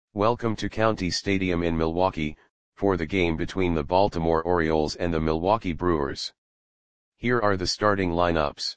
Welcome to County Stadium in Milwaukee, for the game between the Baltimore Orioles and the Milwaukee Brewers. Here are the starting lineups.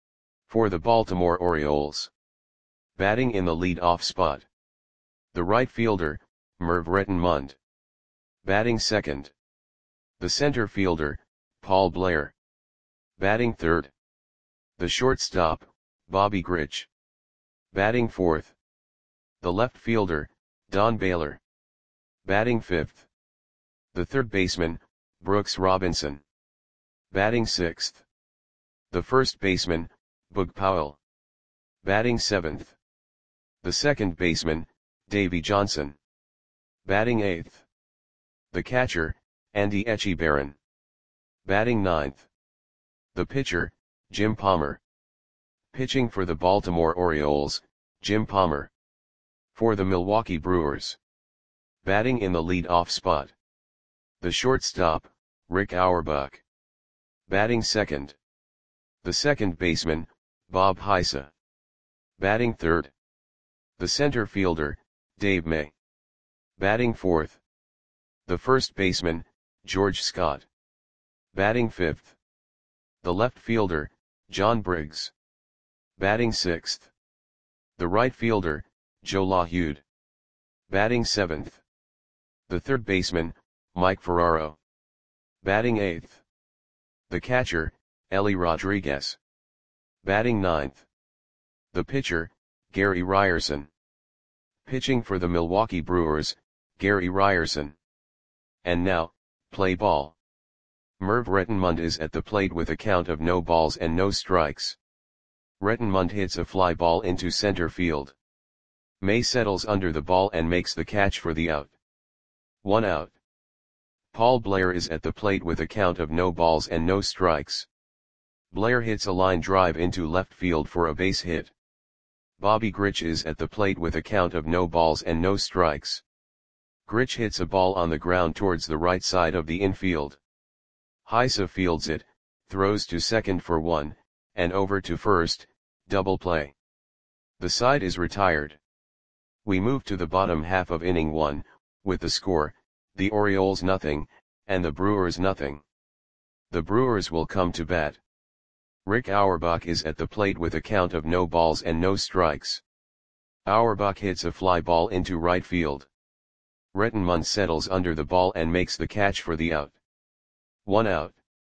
For the Baltimore Orioles. Batting in the lead-off spot. The right fielder, Merv Rettenmund. Batting second. The center fielder, Paul Blair. Batting third. The shortstop, Bobby Grich. Batting fourth. The left fielder, Don Baylor. Batting fifth. The third baseman, Brooks Robinson. Batting sixth. The first baseman, Boog Powell. Batting seventh. The second baseman, Davey Johnson. Batting eighth. The catcher, Andy Etchebarren. Batting ninth. The pitcher, Jim Palmer. Pitching for the Baltimore Orioles, Jim Palmer. For the Milwaukee Brewers. Batting in the lead-off spot. The shortstop, Rick Auerbach. Batting second. The second baseman, Bob Heise. Batting third. The center fielder, Dave May. Batting fourth. The first baseman, George Scott. Batting fifth. The left fielder, John Briggs. Batting sixth. The right fielder, Joe LaHude. Batting seventh. The third baseman, Mike Ferraro. Batting eighth. The catcher, Ellie Rodriguez. Batting ninth. The pitcher, Gary Ryerson. Pitching for the Milwaukee Brewers, Gary Ryerson. And now, play ball. Merv Rettenmund is at the plate with a count of no balls and no strikes. Rettenmund hits a fly ball into center field. May settles under the ball and makes the catch for the out. 1 out. Paul Blair is at the plate with a count of no balls and no strikes. Blair hits a line drive into left field for a base hit. Bobby Grich is at the plate with a count of no balls and no strikes. Grich hits a ball on the ground towards the right side of the infield. Heise fields it, throws to second for 1, and over to first, double play. The side is retired. We move to the bottom half of inning 1, with the score, the Orioles nothing, and the Brewers nothing. The Brewers will come to bat. Rick Auerbach is at the plate with a count of no balls and no strikes. Auerbach hits a fly ball into right field. Rettenmund settles under the ball and makes the catch for the out. 1 out.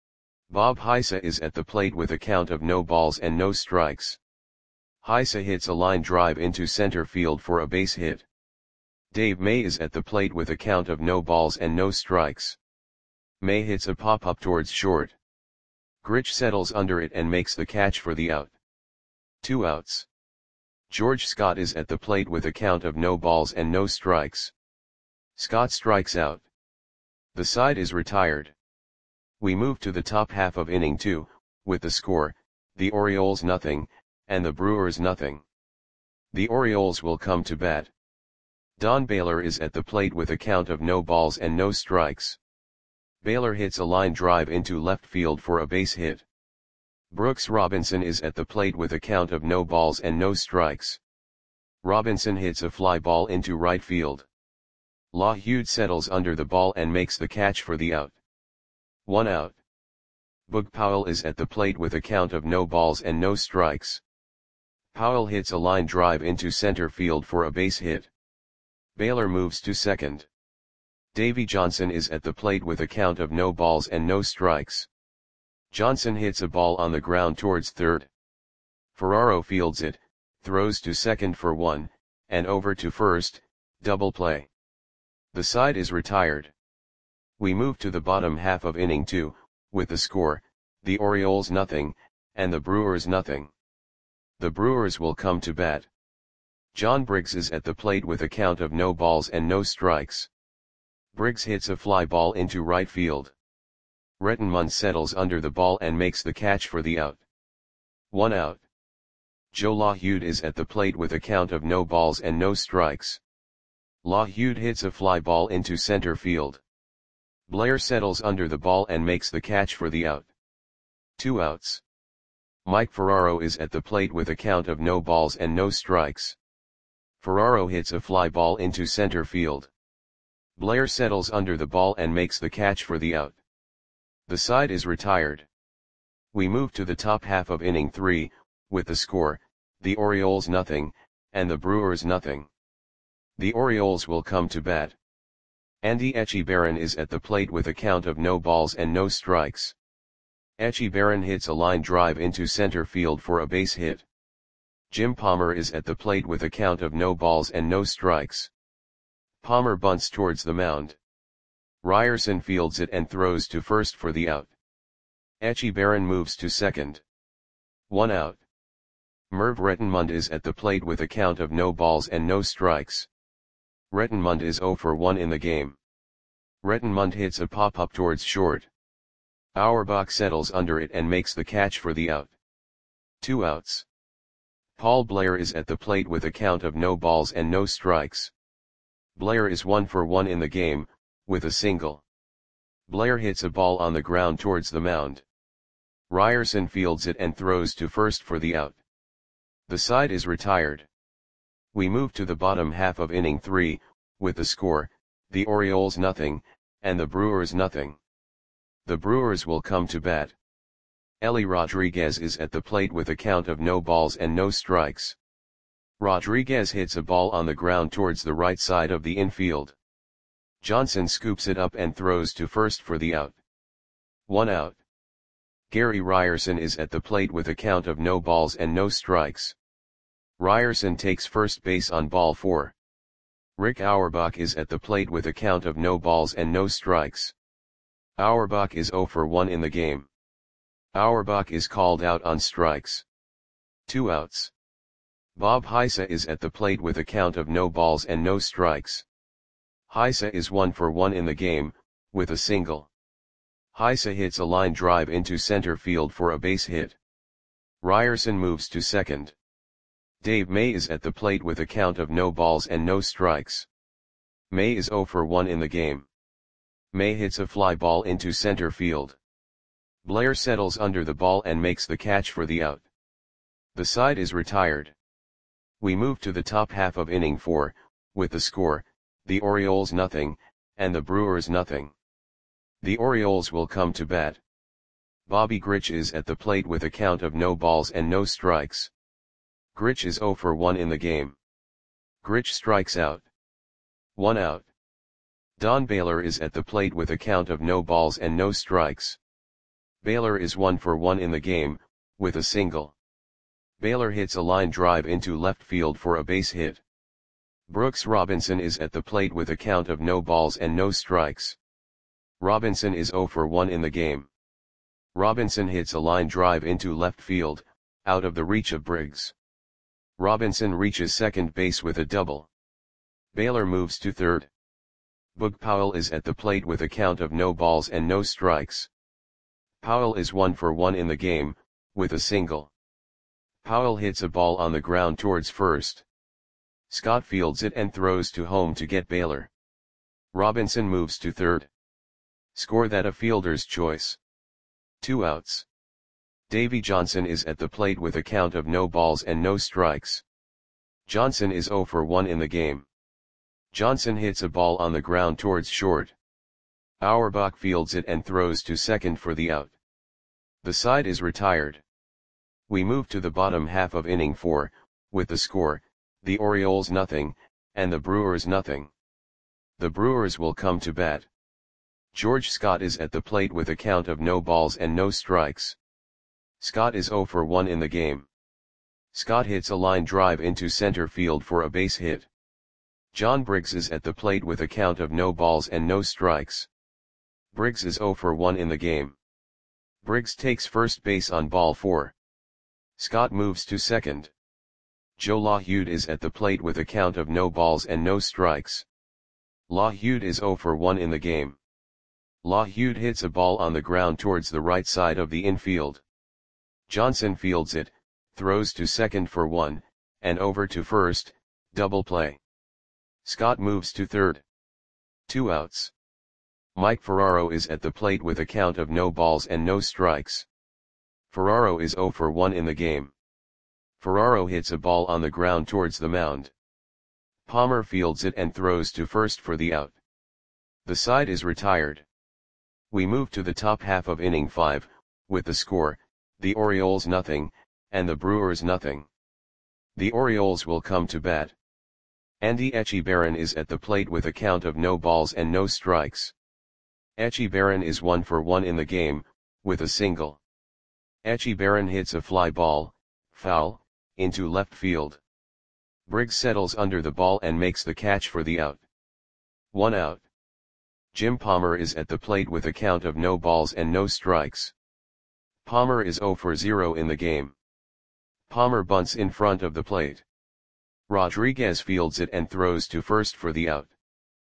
Bob Heise is at the plate with a count of no balls and no strikes. Heise hits a line drive into center field for a base hit. Dave May is at the plate with a count of no balls and no strikes. May hits a pop-up towards short. Grich settles under it and makes the catch for the out. 2 outs. George Scott is at the plate with a count of no balls and no strikes. Scott strikes out. The side is retired. We move to the top half of inning 2, with the score, the Orioles nothing, and the Brewers nothing. The Orioles will come to bat. Don Baylor is at the plate with a count of no balls and no strikes. Baylor hits a line drive into left field for a base hit. Brooks Robinson is at the plate with a count of no balls and no strikes. Robinson hits a fly ball into right field. LaHude settles under the ball and makes the catch for the out. 1 out. Boog Powell is at the plate with a count of no balls and no strikes. Powell hits a line drive into center field for a base hit. Baylor moves to second. Davey Johnson is at the plate with a count of no balls and no strikes. Johnson hits a ball on the ground towards third. Ferraro fields it, throws to second for 1, and over to first, double play. The side is retired. We move to the bottom half of inning 2, with the score, the Orioles nothing, and the Brewers nothing. The Brewers will come to bat. John Briggs is at the plate with a count of no balls and no strikes. Briggs hits a fly ball into right field. Rettenmund settles under the ball and makes the catch for the out. 1 out. Joe LaHude is at the plate with a count of no balls and no strikes. LaHude hits a fly ball into center field. Blair settles under the ball and makes the catch for the out. 2 outs. Mike Ferraro is at the plate with a count of no balls and no strikes. Ferraro hits a fly ball into center field. Blair settles under the ball and makes the catch for the out. The side is retired. We move to the top half of inning 3, with the score, the Orioles nothing, and the Brewers nothing. The Orioles will come to bat. Andy Etchebarren is at the plate with a count of no balls and no strikes. Etchebarren hits a line drive into center field for a base hit. Jim Palmer is at the plate with a count of no balls and no strikes. Palmer bunts towards the mound. Ryerson fields it and throws to first for the out. Etchebarren moves to second. 1 out. Merv Rettenmund is at the plate with a count of no balls and no strikes. Rettenmund is 0 for 1 in the game. Rettenmund hits a pop-up towards short. Auerbach settles under it and makes the catch for the out. 2 outs. Paul Blair is at the plate with a count of no balls and no strikes. Blair is 1 for 1 in the game, with a single. Blair hits a ball on the ground towards the mound. Ryerson fields it and throws to first for the out. The side is retired. We move to the bottom half of inning 3, with the score, the Orioles nothing, and the Brewers nothing. The Brewers will come to bat. Ellie Rodriguez is at the plate with a count of no balls and no strikes. Rodriguez hits a ball on the ground towards the right side of the infield. Johnson scoops it up and throws to first for the out. 1 out. Gary Ryerson is at the plate with a count of no balls and no strikes. Ryerson takes first base on ball 4. Rick Auerbach is at the plate with a count of no balls and no strikes. Auerbach is 0 for 1 in the game. Auerbach is called out on strikes. 2 outs. Bob Heise is at the plate with a count of no balls and no strikes. Heise is 1 for 1 in the game, with a single. Heise hits a line drive into center field for a base hit. Ryerson moves to second. Dave May is at the plate with a count of no balls and no strikes. May is 0 for 1 in the game. May hits a fly ball into center field. Blair settles under the ball and makes the catch for the out. The side is retired. We move to the top half of inning 4, with the score, the Orioles nothing, and the Brewers nothing. The Orioles will come to bat. Bobby Grich is at the plate with a count of no balls and no strikes. Grich is 0 for 1 in the game. Grich strikes out. 1 out. Don Baylor is at the plate with a count of no balls and no strikes. Baylor is 1 for 1 in the game, with a single. Baylor hits a line drive into left field for a base hit. Brooks Robinson is at the plate with a count of no balls and no strikes. Robinson is 0 for 1 in the game. Robinson hits a line drive into left field, out of the reach of Briggs. Robinson reaches second base with a double. Baylor moves to third. Boog Powell is at the plate with a count of no balls and no strikes. Powell is 1 for 1 in the game, with a single. Powell hits a ball on the ground towards first. Scott fields it and throws to home to get Baylor. Robinson moves to third. Score that a fielder's choice. 2 outs. Davy Johnson is at the plate with a count of no balls and no strikes. Johnson is 0 for 1 in the game. Johnson hits a ball on the ground towards short. Auerbach fields it and throws to second for the out. The side is retired. We move to the bottom half of inning 4, with the score, the Orioles nothing, and the Brewers nothing. The Brewers will come to bat. George Scott is at the plate with a count of no balls and no strikes. Scott is 0 for 1 in the game. Scott hits a line drive into center field for a base hit. John Briggs is at the plate with a count of no balls and no strikes. Briggs is 0 for 1 in the game. Briggs takes first base on ball 4. Scott moves to second. Joe LaHude is at the plate with a count of no balls and no strikes. LaHude is 0 for 1 in the game. LaHude hits a ball on the ground towards the right side of the infield. Johnson fields it, throws to second for 1, and over to first, double play. Scott moves to third. 2 outs. Mike Ferraro is at the plate with a count of no balls and no strikes. Ferraro is 0 for 1 in the game. Ferraro hits a ball on the ground towards the mound. Palmer fields it and throws to first for the out. The side is retired. We move to the top half of inning 5, with the score, the Orioles nothing, and the Brewers nothing. The Orioles will come to bat. Andy Etchebarren is at the plate with a count of no balls and no strikes. Etchebarren is 1 for 1 in the game, with a single. Etchebarren hits a fly ball, foul, into left field. Briggs settles under the ball and makes the catch for the out. 1 out. Jim Palmer is at the plate with a count of no balls and no strikes. Palmer is 0 for 0 in the game. Palmer bunts in front of the plate. Rodriguez fields it and throws to first for the out.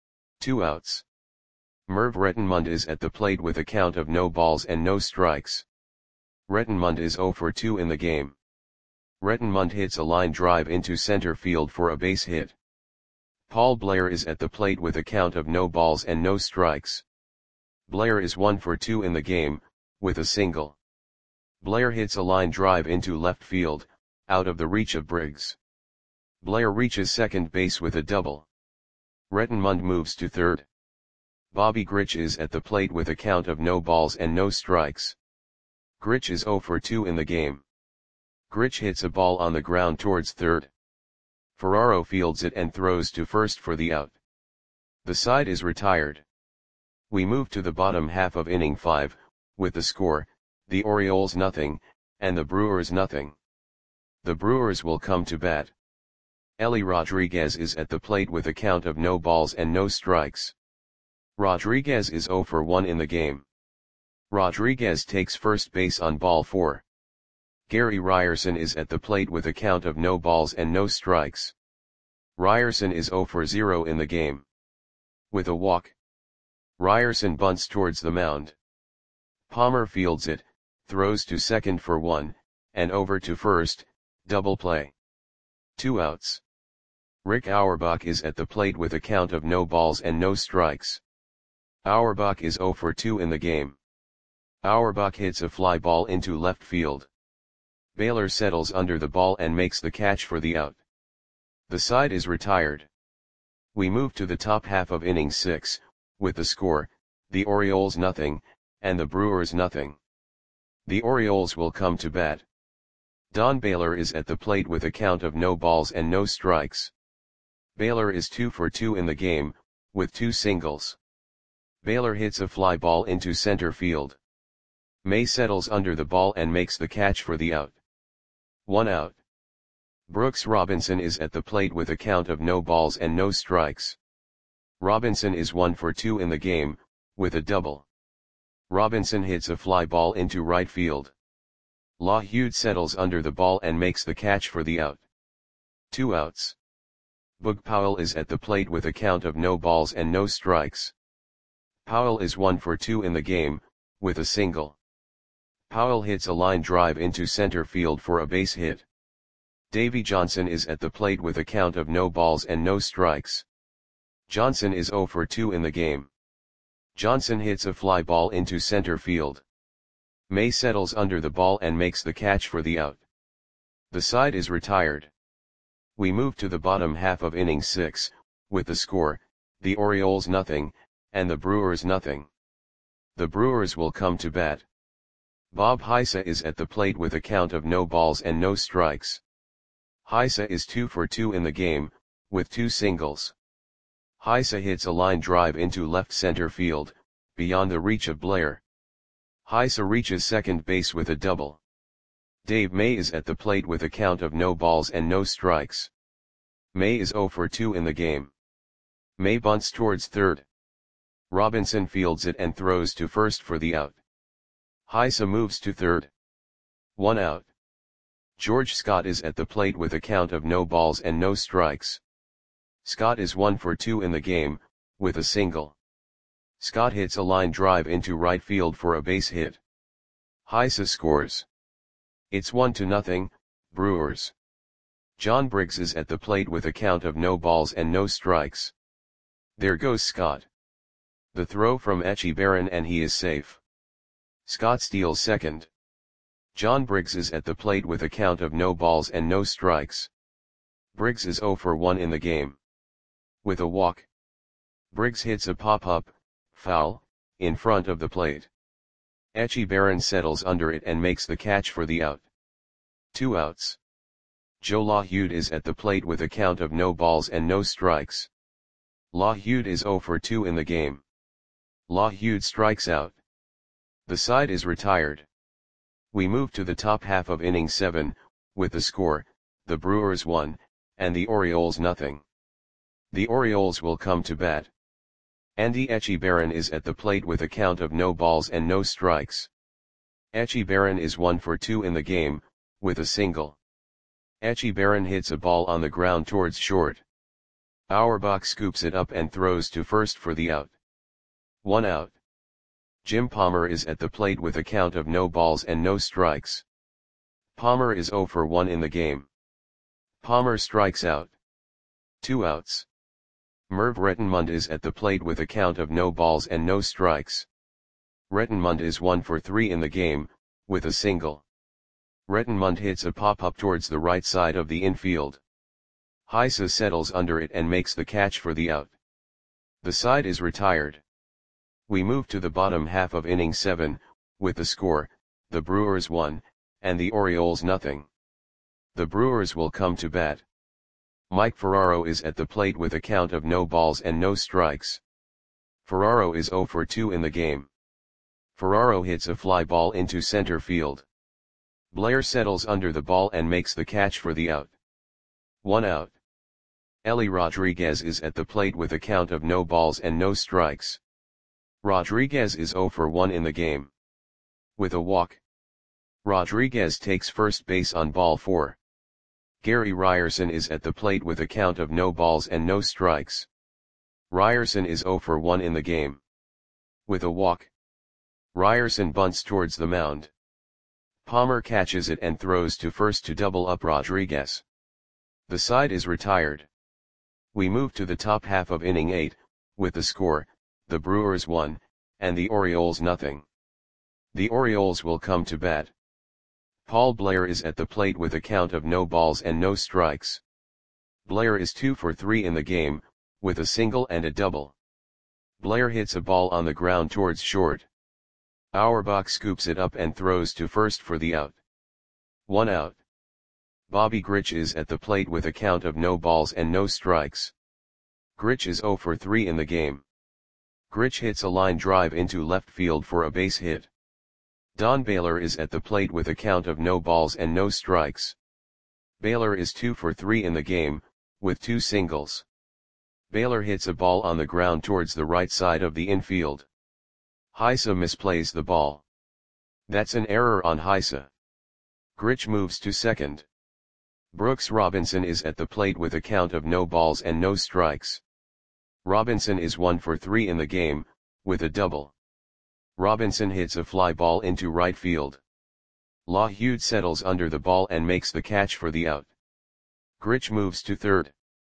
2 outs. Merv Rettenmund is at the plate with a count of no balls and no strikes. Rettenmund is 0 for 2 in the game. Rettenmund hits a line drive into center field for a base hit. Paul Blair is at the plate with a count of no balls and no strikes. Blair is 1 for 2 in the game, with a single. Blair hits a line drive into left field, out of the reach of Briggs. Blair reaches second base with a double. Rettenmund moves to third. Bobby Grich is at the plate with a count of no balls and no strikes. Grich is 0 for 2 in the game. Grich hits a ball on the ground towards third. Ferraro fields it and throws to first for the out. The side is retired. We move to the bottom half of inning 5, with the score, the Orioles nothing, and the Brewers nothing. The Brewers will come to bat. Ellie Rodriguez is at the plate with a count of no balls and no strikes. Rodriguez is 0 for 1 in the game. Rodriguez takes first base on ball 4. Gary Ryerson is at the plate with a count of no balls and no strikes. Ryerson is 0 for 0 in the game. With a walk. Ryerson bunts towards the mound. Palmer fields it, throws to second for 1, and over to first, double play. 2 outs. Rick Auerbach is at the plate with a count of no balls and no strikes. Auerbach is 0 for 2 in the game. Auerbach hits a fly ball into left field. Baylor settles under the ball and makes the catch for the out. The side is retired. We move to the top half of inning 6, with the score, the Orioles nothing, and the Brewers nothing. The Orioles will come to bat. Don Baylor is at the plate with a count of no balls and no strikes. Baylor is 2 for 2 in the game, with 2 singles. Baylor hits a fly ball into center field. May settles under the ball and makes the catch for the out. 1 out. Brooks Robinson is at the plate with a count of no balls and no strikes. Robinson is 1 for 2 in the game, with a double. Robinson hits a fly ball into right field. LaHude settles under the ball and makes the catch for the out. 2 outs. Boog Powell is at the plate with a count of no balls and no strikes. Powell is 1 for 2 in the game, with a single. Powell hits a line drive into center field for a base hit. Davey Johnson is at the plate with a count of no balls and no strikes. Johnson is 0 for 2 in the game. Johnson hits a fly ball into center field. May settles under the ball and makes the catch for the out. The side is retired. We move to the bottom half of inning 6, with the score, the Orioles nothing, and the Brewers nothing. The Brewers will come to bat. Bob Heisa is at the plate with a count of no balls and no strikes. Heisa is 2 for 2 in the game, with 2 singles. Heisa hits a line drive into left center field, beyond the reach of Blair. Heisa reaches second base with a double. Dave May is at the plate with a count of no balls and no strikes. May is 0 for 2 in the game. May bunts towards third. Robinson fields it and throws to first for the out. Heisa moves to third. 1 out. George Scott is at the plate with a count of no balls and no strikes. Scott is 1 for 2 in the game, with a single. Scott hits a line drive into right field for a base hit. Heisa scores. It's 1-0, Brewers. John Briggs is at the plate with a count of no balls and no strikes. There goes Scott. The throw from Etchebarren and he is safe. Scott steals second. John Briggs is at the plate with a count of no balls and no strikes. Briggs is 0 for 1 in the game. with a walk. Briggs hits a pop-up, foul, in front of the plate. Echebarren settles under it and makes the catch for the out. 2 outs. Joe LaHude is at the plate with a count of no balls and no strikes. LaHude is 0 for 2 in the game. LaHude strikes out. The side is retired. We move to the top half of inning 7, with the score, the Brewers 1, and the Orioles nothing. The Orioles will come to bat. Andy Echebarren is at the plate with a count of no balls and no strikes. Echebarren is 1 for 2 in the game, with a single. Echebarren hits a ball on the ground towards short. Auerbach scoops it up and throws to first for the out. 1 out. Jim Palmer is at the plate with a count of no balls and no strikes. Palmer is 0 for 1 in the game. Palmer strikes out. 2 outs. Merv Rettenmund is at the plate with a count of no balls and no strikes. Rettenmund is 1 for 3 in the game, with a single. Rettenmund hits a pop-up towards the right side of the infield. Heise settles under it and makes the catch for the out. The side is retired. We move to the bottom half of inning 7, with the score, the Brewers 1, and the Orioles nothing. The Brewers will come to bat. Mike Ferraro is at the plate with a count of no balls and no strikes. Ferraro is 0 for 2 in the game. Ferraro hits a fly ball into center field. Blair settles under the ball and makes the catch for the out. 1 out. Ellie Rodriguez is at the plate with a count of no balls and no strikes. Rodriguez is 0 for 1 in the game. With a walk. Rodriguez takes first base on ball 4. Gary Ryerson is at the plate with a count of no balls and no strikes. Ryerson is 0 for 1 in the game. With a walk. Ryerson bunts towards the mound. Palmer catches it and throws to first to double up Rodriguez. The side is retired. We move to the top half of inning 8, with the score, the Brewers 1, and the Orioles nothing. The Orioles will come to bat. Paul Blair is at the plate with a count of no balls and no strikes. Blair is 2 for 3 in the game, with a single and a double. Blair hits a ball on the ground towards short. Auerbach scoops it up and throws to first for the out. 1 out. Bobby Grich is at the plate with a count of no balls and no strikes. Grich is 0 for 3 in the game. Grich hits a line drive into left field for a base hit. Don Baylor is at the plate with a count of no balls and no strikes. Baylor is 2 for 3 in the game, with 2 singles. Baylor hits a ball on the ground towards the right side of the infield. Heise misplays the ball. That's an error on Heise. Grich moves to second. Brooks Robinson is at the plate with a count of no balls and no strikes. Robinson is 1 for 3 in the game, with a double. Robinson hits a fly ball into right field. LaHude settles under the ball and makes the catch for the out. Grich moves to third.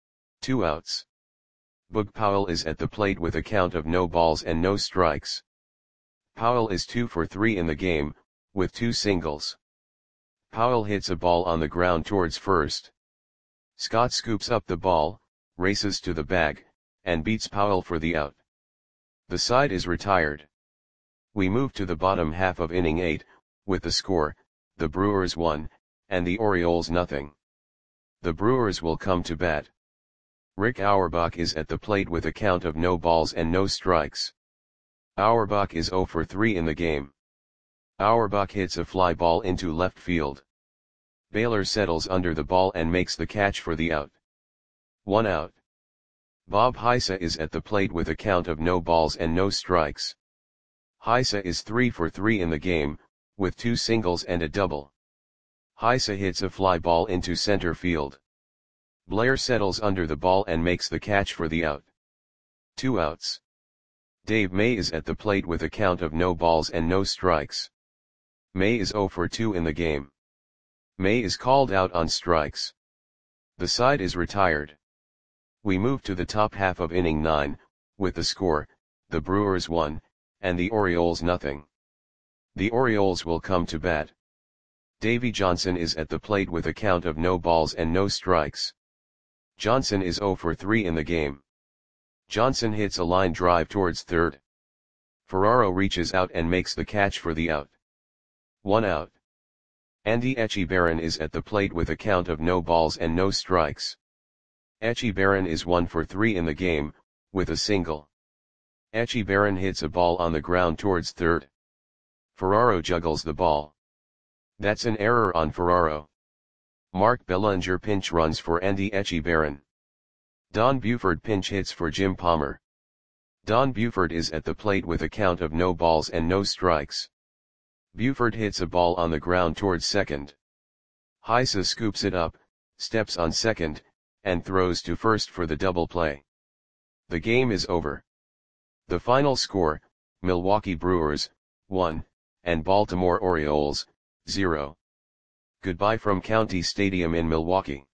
2 outs. Boog Powell is at the plate with a count of no balls and no strikes. Powell is 2 for 3 in the game, with 2 singles. Powell hits a ball on the ground towards first. Scott scoops up the ball, races to the bag, and beats Powell for the out. The side is retired. We move to the bottom half of inning 8, with the score, the Brewers 1, and the Orioles nothing. The Brewers will come to bat. Rick Auerbach is at the plate with a count of no balls and no strikes. Auerbach is 0 for 3 in the game. Auerbach hits a fly ball into left field. Baylor settles under the ball and makes the catch for the out. 1 out. Bob Heise is at the plate with a count of no balls and no strikes. Heise is 3 for 3 in the game, with 2 singles and a double. Heise hits a fly ball into center field. Blair settles under the ball and makes the catch for the out. 2 outs. Dave May is at the plate with a count of no balls and no strikes. May is 0 for 2 in the game. May is called out on strikes. The side is retired. We move to the top half of inning 9, with the score, the Brewers 1, and the Orioles nothing. The Orioles will come to bat. Davey Johnson is at the plate with a count of no balls and no strikes. Johnson is 0 for 3 in the game. Johnson hits a line drive towards third. Ferraro reaches out and makes the catch for the out. 1 out. Andy Etchebarren is at the plate with a count of no balls and no strikes. Etchebarren is 1 for 3 in the game, with a single. Etchebarren hits a ball on the ground towards third. Ferraro juggles the ball. That's an error on Ferraro. Mark Bellinger pinch runs for Andy Etchebarren. Don Buford pinch hits for Jim Palmer. Don Buford is at the plate with a count of no balls and no strikes. Buford hits a ball on the ground towards second. Heisa scoops it up, steps on second, and throws to first for the double play. The game is over. The final score, Milwaukee Brewers, 1, and Baltimore Orioles, 0. Goodbye from County Stadium in Milwaukee.